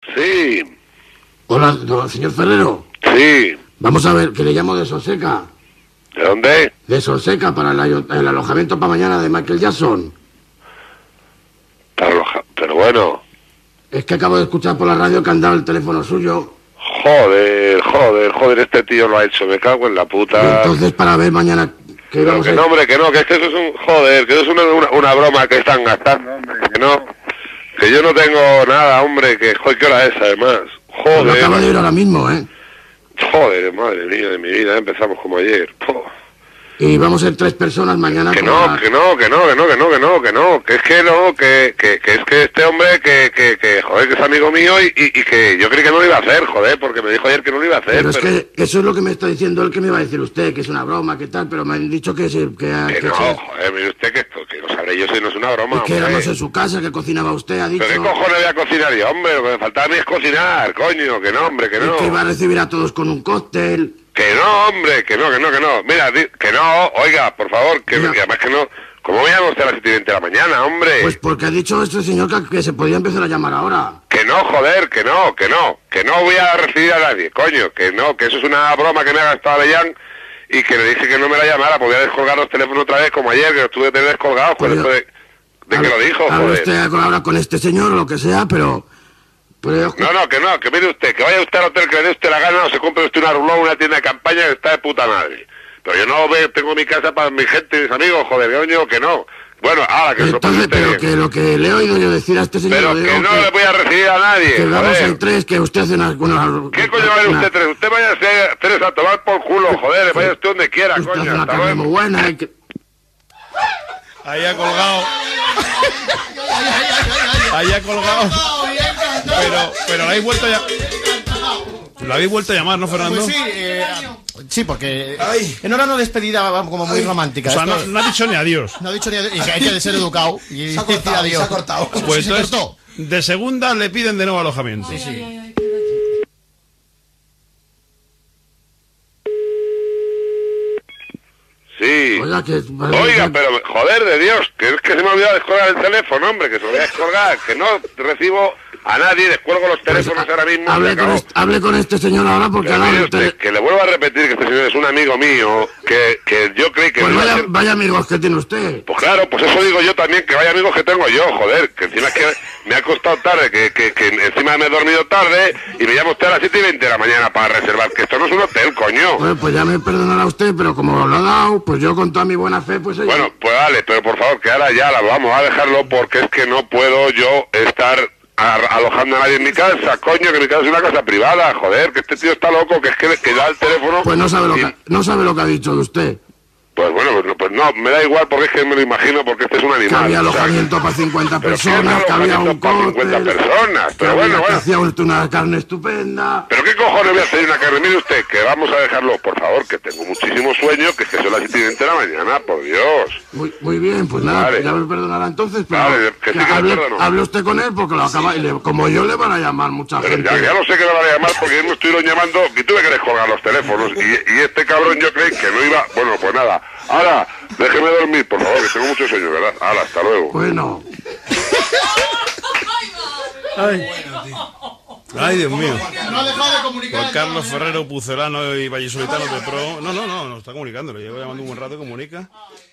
Sí. Hola, no, señor Ferrero. Sí. Vamos a ver, que le llamo de Solseca. ¿De dónde? De Solseca para el alojamiento para mañana de Michael Jackson. Pero bueno. Es que acabo de escuchar por la radio que han dado el teléfono suyo. Joder, este tío lo ha hecho, me cago en la puta. Y entonces para ver mañana que Pero vamos que a... no, hombre, que no, que esto es un... Joder, que eso es una broma que están gastando, hombre, que no... Que yo no tengo nada, hombre, que... Joder, ¿qué hora es, además? Pues lo acabo de ir ahora mismo, ¿eh? Joder, madre mía de mi vida, empezamos como ayer. Y vamos a ser 3 personas mañana. Que es que es que este hombre joder, que es amigo mío y que yo creí que no lo iba a hacer, joder, porque me dijo ayer que no lo iba a hacer. Pero es que eso es lo que me está diciendo él, que me iba a decir usted, que es una broma, que tal, pero me han dicho que sí, joder, mire usted que lo sabré yo si no es una broma, que éramos en su casa, que cocinaba usted, ha dicho. ¿Pero qué cojones voy a cocinar yo, hombre? Lo que me faltaba a mí es cocinar, coño, que no, hombre, que no. Es que iba a recibir a todos con un cóctel. Que no, hombre, que no. Mira, que no, oiga, por favor, que además que no. ¿Cómo me llama usted a las 7:20 de la mañana, hombre? Pues porque ha dicho este señor que se podía empezar a llamar ahora. Que no, joder, que no voy a recibir a nadie, coño, que no, que eso es una broma que me ha gastado Avellán y que le dije que no me la llamara, porque voy a descolgar los teléfonos otra vez como ayer, que los tuve que tener descolgados, pues después de que lo dijo, joder. Hable usted ahora con este señor o lo que sea, pero... No, que mire usted, que vaya usted al hotel que le dé usted la gana, o se compre usted una rulón, una tienda de campaña que está de puta madre. Pero yo no tengo mi casa para mi gente y mis amigos, joder, coño, que no. Bueno, ahora que entonces, pero que lo que le he oído yo decir a este señor... Pero que no le voy a recibir a nadie, que vamos joder. en 3, que usted hace una ¿Qué coño va a ir usted 3? Usted vaya a ser 3 a tomar por culo, joder, vaya usted donde quiera, usted coño. hace una carne muy buena, Ahí ha colgado. Ahí ha colgado. Pero la habéis vuelto a llamar. La habéis vuelto a llamar, ¿no, Fernando? Pues sí, sí, porque en hora no despedida como muy romántica. O sea, no ha dicho ni adiós. No ha dicho ni adiós, y que hay que ser educado y se ha cortado, adiós. se ha cortado. Pues se entonces, cortó. de segunda le piden de nuevo alojamiento. Sí. Sí. Oiga, pero joder de Dios, que es que se me ha olvidado descolgar el teléfono, hombre, que se lo voy a descolgar, que no recibo a nadie, descuelgo los teléfonos ahora mismo. Hable con este señor ahora porque que le vuelvo a repetir que este señor es un amigo mío, que yo creí que... Pues vaya amigos que tiene usted. Pues claro, pues eso digo yo también, que vaya amigos que tengo yo, joder, que encima es que me ha acostado tarde, que encima me he dormido tarde y me llama usted a las 7:20 de la mañana para reservar, que esto no es un hotel, coño. Bueno, pues ya me perdonará usted, pero como lo ha dado, pues yo con toda mi buena fe, pues... Bueno, pues vale, pero por favor, que ahora ya vamos a dejarlo porque es que no puedo yo estar alojando a nadie en mi casa, coño, que mi casa es una casa privada, joder, que este tío está loco, que es que da el teléfono... Pues no sabe lo que ha dicho de usted. Pues bueno, pues no, me da igual porque es que me lo imagino, porque este es un animal. Que había alojamiento para 50 personas, que había un cóctel... 50 personas, pero bueno. Que hacía usted una carne estupenda... ¿Pero qué cojones voy a hacer una carne? Mire usted, que vamos a dejarlo, por favor, que tengo muchísimo sueño, que es que son las 7:20 de la mañana, por Dios. Muy bien, pues nada, vale. Ya me perdonará entonces, pero... Vale, que sí que hable usted con él, porque lo acaba... Como yo le van a llamar mucha pero gente... Ya lo sé que le van a llamar, porque yo me estuvieron llamando y tuve que descolgar los teléfonos, y este cabrón yo creí que no iba... Bueno, pues nada, ahora... Déjeme dormir, por favor, que tengo mucho sueño, ¿verdad? Hala, hasta luego. Bueno. Ay, Dios mío. No ha dejado de comunicar. Juan Carlos Ferrero, Pucelano y Vallisolitano de Pro. No, nos está comunicando. Le llevo llamando un buen rato, comunica.